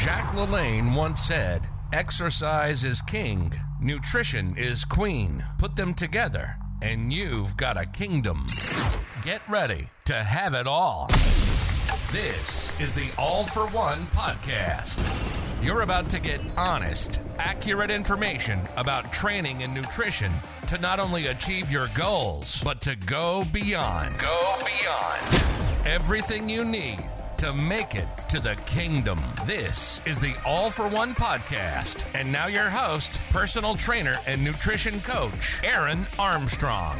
Jack LaLanne once said, "Exercise is king, nutrition is queen. Put them together, and you've got a kingdom." Get ready to have it all. This is the All for One podcast. You're about to get honest, accurate information about training and nutrition to not only achieve your goals, but to go beyond. Go beyond. Everything you need to make it to the kingdom. This is the All for One podcast. And now your host, personal trainer and nutrition coach, Aaron Armstrong.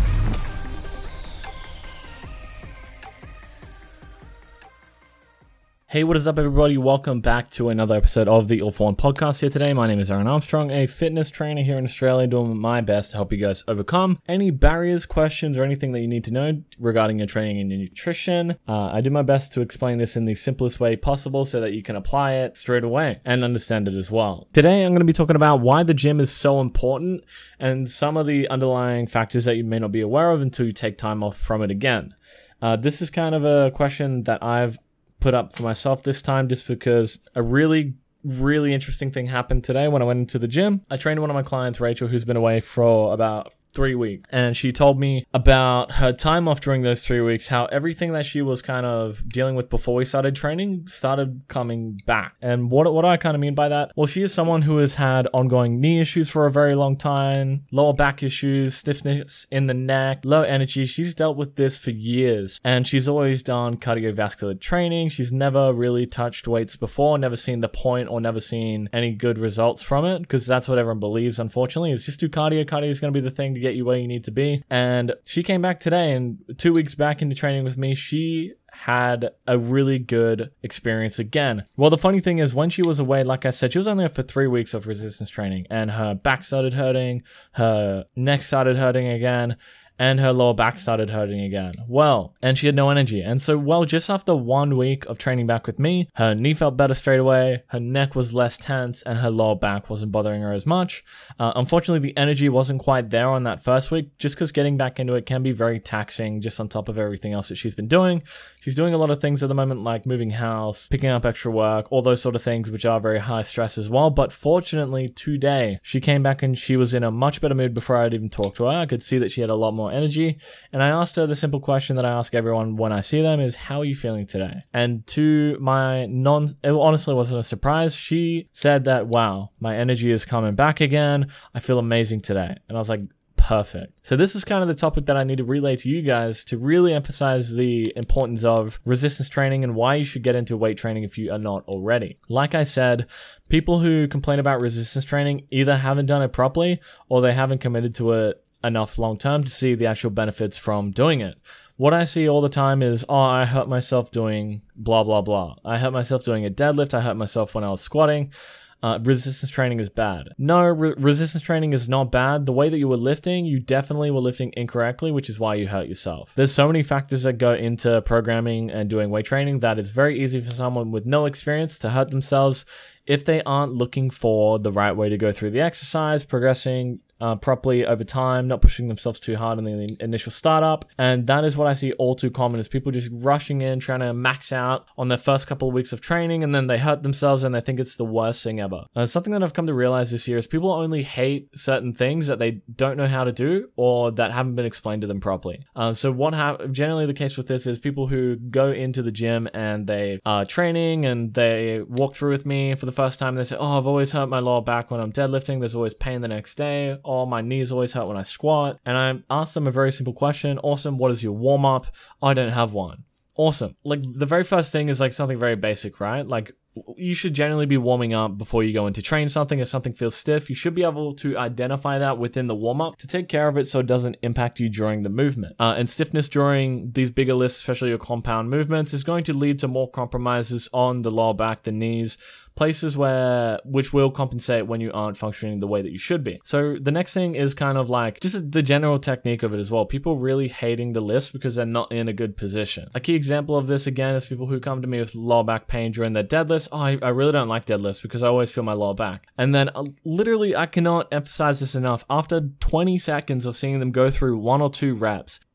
Hey, what is up, everybody? Welcome back to another episode of the All for One podcast here today. My name is Aaron Armstrong, a fitness trainer here in Australia, doing my best to help you guys overcome any barriers, questions, or anything that you need to know regarding your training and your nutrition. I do my best to explain this in the simplest way possible so that you can apply it straight away and understand it as well. Today, I'm going to be talking about why the gym is so important and some of the underlying factors that you may not be aware of until you take time off from it again. This is kind of a question that I've put up for myself this time just because a really interesting thing happened today when I went into the gym. I trained one of my clients, Rachel, who's been away for about 3 weeks, and she told me about her time off during those 3 weeks, how everything that she was kind of dealing with before we started training started coming back. And what do I kind of mean by that? Well, she is someone who has had ongoing knee issues for a very long time, lower back issues, stiffness in the neck, low energy. She's dealt with this for years, and she's always done cardiovascular training. She's never really touched weights before, never seen the point or never seen any good results from it, because that's what everyone believes, unfortunately. It's just do cardio. Cardio is going to be the thing to get you where you need to be. And she came back today, and 2 weeks back into training with me, she had a really good experience again. Well, the funny thing is, when she was away, like I said, she was only there for 3 weeks of resistance training, and her back started hurting, her neck started hurting again, and her lower back started hurting again. Well, and she had no energy. And so, just after 1 week of training back with me, her knee felt better straight away, her neck was less tense, and her lower back wasn't bothering her as much. Unfortunately, the energy wasn't quite there on that first week, just because getting back into it can be very taxing, just on top of everything else that she's been doing. She's doing a lot of things at the moment, like moving house, picking up extra work, all those sort of things, which are very high stress as well. But fortunately, today, she came back and she was in a much better mood before I'd even talked to her. I could see that she had a lot more energy, and I asked her the simple question that I ask everyone when I see them is, how are you feeling today? And to my it honestly wasn't a surprise. She said that, wow, my energy is coming back again. I feel amazing today. And I was like, perfect. So this is kind of the topic that I need to relay to you guys to really emphasize the importance of resistance training and why you should get into weight training if you are not already. Like I said, people who complain about resistance training either haven't done it properly or they haven't committed to it enough long term to see the actual benefits from doing it. What I see all the time is, I hurt myself doing blah, blah, blah. I hurt myself doing a deadlift. I hurt myself when I was squatting. Resistance training is bad. No, resistance training is not bad. The way that you were lifting, you definitely were lifting incorrectly, which is why you hurt yourself. There's so many factors that go into programming and doing weight training that it's very easy for someone with no experience to hurt themselves if they aren't looking for the right way to go through the exercise, progressing properly over time, not pushing themselves too hard in the initial startup. And that is what I see all too common, is people just rushing in, trying to max out on their first couple of weeks of training, and then they hurt themselves and they think it's the worst thing ever. Something that I've come to realize this year is people only hate certain things that they don't know how to do or that haven't been explained to them properly. So generally the case with this is people who go into the gym and they are training and they walk through with me for the first time and they say, I've always hurt my lower back when I'm deadlifting. There's always pain the next day. Or my knees always hurt when I squat. And I asked them a very simple question. Awesome, what is your warm-up? I don't have one. Awesome. Like, the very first thing is like something very basic, right? Like, you should generally be warming up before you go in to train something. If something feels stiff, you should be able to identify that within the warm-up to take care of it so it doesn't impact you during the movement. And stiffness during these bigger lifts, especially your compound movements, is going to lead to more compromises on the lower back, the knees, places which will compensate when you aren't functioning the way that you should be. So the next thing is kind of like just the general technique of it as well. People really hating the lifts because they're not in a good position. A key example of this again is people who come to me with lower back pain during their deadlifts. I really don't like deadlifts because I always feel my lower back. And then literally, I cannot emphasize this enough. After 20 seconds of seeing them go through 1 or 2 reps,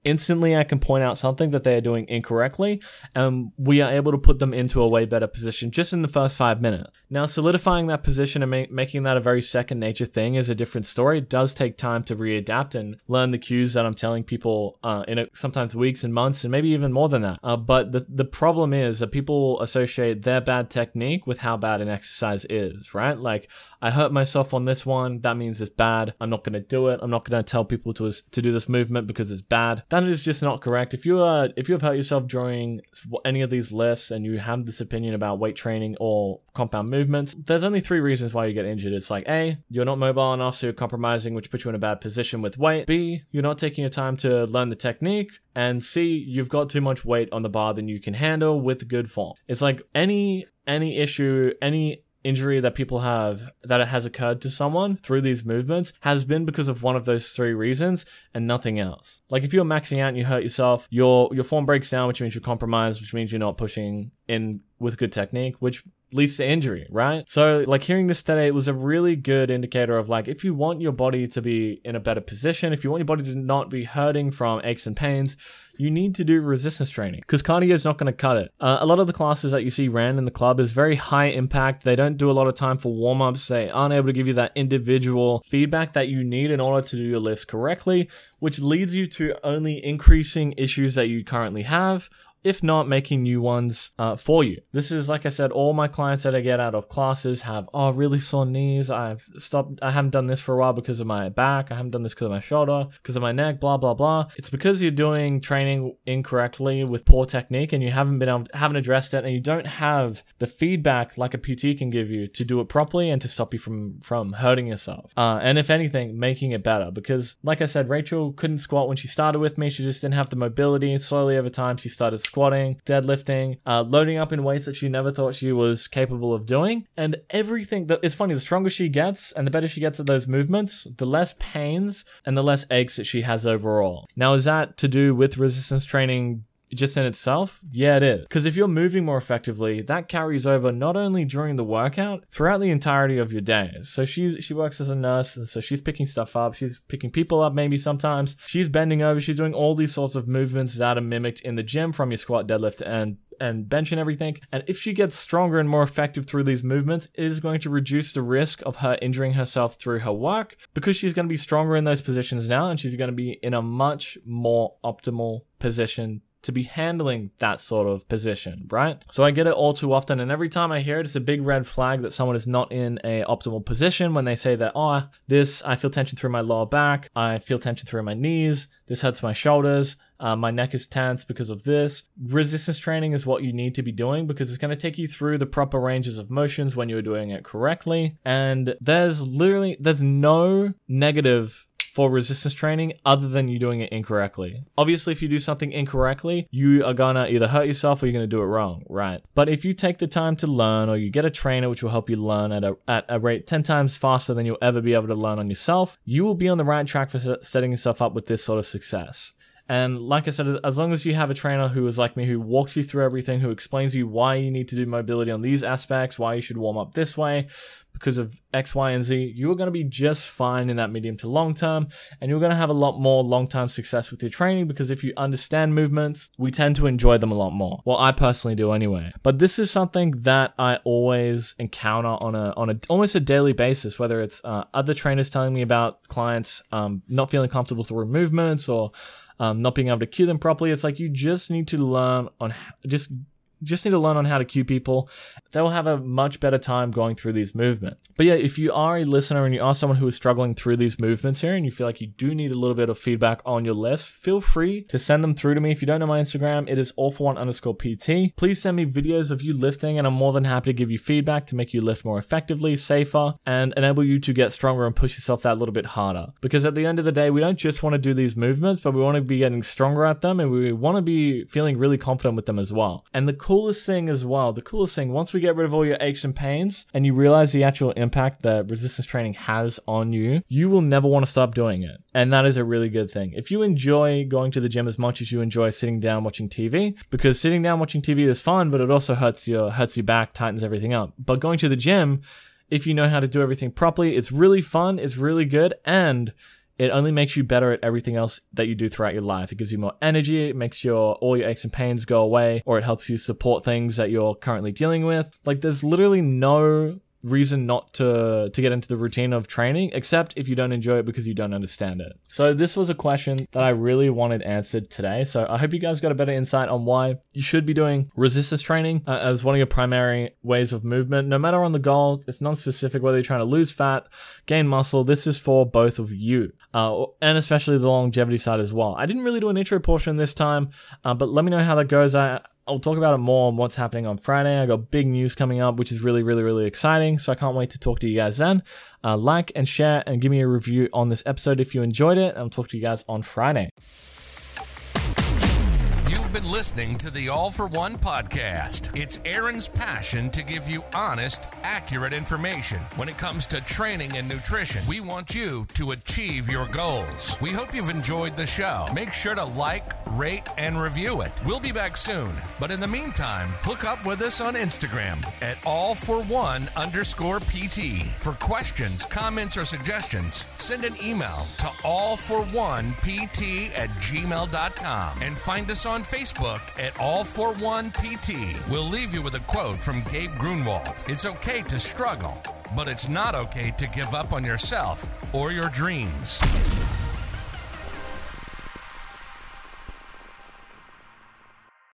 instantly I can point out something that they are doing incorrectly, and we are able to put them into a way better position just in the first 5 minutes. Now, solidifying that position and making that a very second nature thing is a different story. It does take time to readapt and learn the cues that I'm telling people sometimes weeks and months and maybe even more than that. But the problem is that people associate their bad technique with how bad an exercise is, right? Like, I hurt myself on this one, that means it's bad. I'm not going to do it. I'm not going to tell people to do this movement because it's bad. That is just not correct. If you have hurt yourself during any of these lifts and you have this opinion about weight training or compound movements, there's only 3 reasons why you get injured. It's like, A, you're not mobile enough, so you're compromising, which puts you in a bad position with weight. B, you're not taking your time to learn the technique. And C, you've got too much weight on the bar than you can handle with good form. It's like any issue, any injury that people have that it has occurred to someone through these movements has been because of one of those 3 reasons and nothing else. Like, if you're maxing out and you hurt yourself, your form breaks down, which means you're compromised, which means you're not pushing in with good technique, which leads to injury, right? So, like, hearing this today, it was a really good indicator of, like, if you want your body to be in a better position, if you want your body to not be hurting from aches and pains, you need to do resistance training because cardio is not going to cut it. A lot of the classes that you see ran in the club is very high impact. They don't do a lot of time for warm-ups. They aren't able to give you that individual feedback that you need in order to do your lifts correctly, which leads you to only increasing issues that you currently have, if not making new ones for you. This is, like I said, all my clients that I get out of classes have, really sore knees. I haven't done this for a while because of my back. I haven't done this because of my shoulder, because of my neck, blah, blah, blah. It's because you're doing training incorrectly with poor technique and you haven't addressed it, and you don't have the feedback like a PT can give you to do it properly and to stop you from hurting yourself. And if anything, making it better. Because, like I said, Rachel couldn't squat when she started with me. She just didn't have the mobility. Slowly over time, she started squatting, deadlifting, loading up in weights that she never thought she was capable of doing. And everything, it's funny, the stronger she gets and the better she gets at those movements, the less pains and the less aches that she has overall. Now, is that to do with resistance training just in itself? Yeah, it is. Because if you're moving more effectively, that carries over not only during the workout, throughout the entirety of your day. So she works as a nurse, and so she's picking stuff up. She's picking people up maybe sometimes. She's bending over. She's doing all these sorts of movements that are mimicked in the gym from your squat, deadlift, and bench and everything. And if she gets stronger and more effective through these movements, it is going to reduce the risk of her injuring herself through her work, because she's going to be stronger in those positions now, and she's going to be in a much more optimal position to be handling that sort of position, right? So I get it all too often, and every time I hear it, it's a big red flag that someone is not in a optimal position when they say that, I feel tension through my lower back, I feel tension through my knees, this hurts my shoulders, my neck is tense because of this. Resistance training is what you need to be doing, because it's going to take you through the proper ranges of motions when you're doing it correctly. And there's no negative for resistance training other than you doing it incorrectly. Obviously, if you do something incorrectly, you are gonna either hurt yourself or you're gonna do it wrong, right? But if you take the time to learn, or you get a trainer which will help you learn at a rate 10 times faster than you'll ever be able to learn on yourself, you will be on the right track for setting yourself up with this sort of success. And like I said, as long as you have a trainer who is like me, who walks you through everything, who explains you why you need to do mobility on these aspects, why you should warm up this way, because of X, Y, and Z, you are going to be just fine in that medium to long term, and you're going to have a lot more long-term success with your training, because if you understand movements, we tend to enjoy them a lot more. Well, I personally do anyway. But this is something that I always encounter on a almost a daily basis, whether it's other trainers telling me about clients not feeling comfortable through movements, or not being able to cue them properly. It's like you just need to learn on just need to learn on how to cue people. They will have a much better time going through these movements. But yeah, if you are a listener and you are someone who is struggling through these movements here, and you feel like you do need a little bit of feedback on your list, feel free to send them through to me. If you don't know my Instagram, it is all-for-one_PT. Please send me videos of you lifting, and I'm more than happy to give you feedback to make you lift more effectively, safer, and enable you to get stronger and push yourself that little bit harder. Because at the end of the day, we don't just want to do these movements, but we want to be getting stronger at them, and we want to be feeling really confident with them as well. And the coolest thing, once we get rid of all your aches and pains, and you realize the actual impact that resistance training has on you, you will never want to stop doing it. And that is a really good thing. If you enjoy going to the gym as much as you enjoy sitting down watching TV, because sitting down watching TV is fun, but it also hurts your back, tightens everything up. But going to the gym, if you know how to do everything properly, it's really fun, it's really good, and it only makes you better at everything else that you do throughout your life. It gives you more energy, it makes all your aches and pains go away, or it helps you support things that you're currently dealing with. Like, there's literally no reason not to get into the routine of training, except if you don't enjoy it because you don't understand it. So this was a question that I really wanted answered today. So I hope you guys got a better insight on why you should be doing resistance training as one of your primary ways of movement. No matter on the goal, it's non-specific whether you're trying to lose fat, gain muscle. This is for both of you, and especially the longevity side as well. I didn't really do an intro portion this time, but let me know how that goes. I'll talk about it more on what's happening on Friday. I got big news coming up, which is really, really, really exciting. So I can't wait to talk to you guys then. Like and share and give me a review on this episode if you enjoyed it. And I'll talk to you guys on Friday. You've been listening to the All for One podcast. It's Aaron's passion to give you honest, accurate information. When it comes to training and nutrition, we want you to achieve your goals. We hope you've enjoyed the show. Make sure to like, rate, and review it. We'll be back soon. But in the meantime, hook up with us on Instagram at allfor1_PT. For questions, comments, or suggestions, send an email to allfor1pt@gmail.com and find us on Facebook at All41PT. We'll leave you with a quote from Gabe Grunwald. It's okay to struggle, but it's not okay to give up on yourself or your dreams.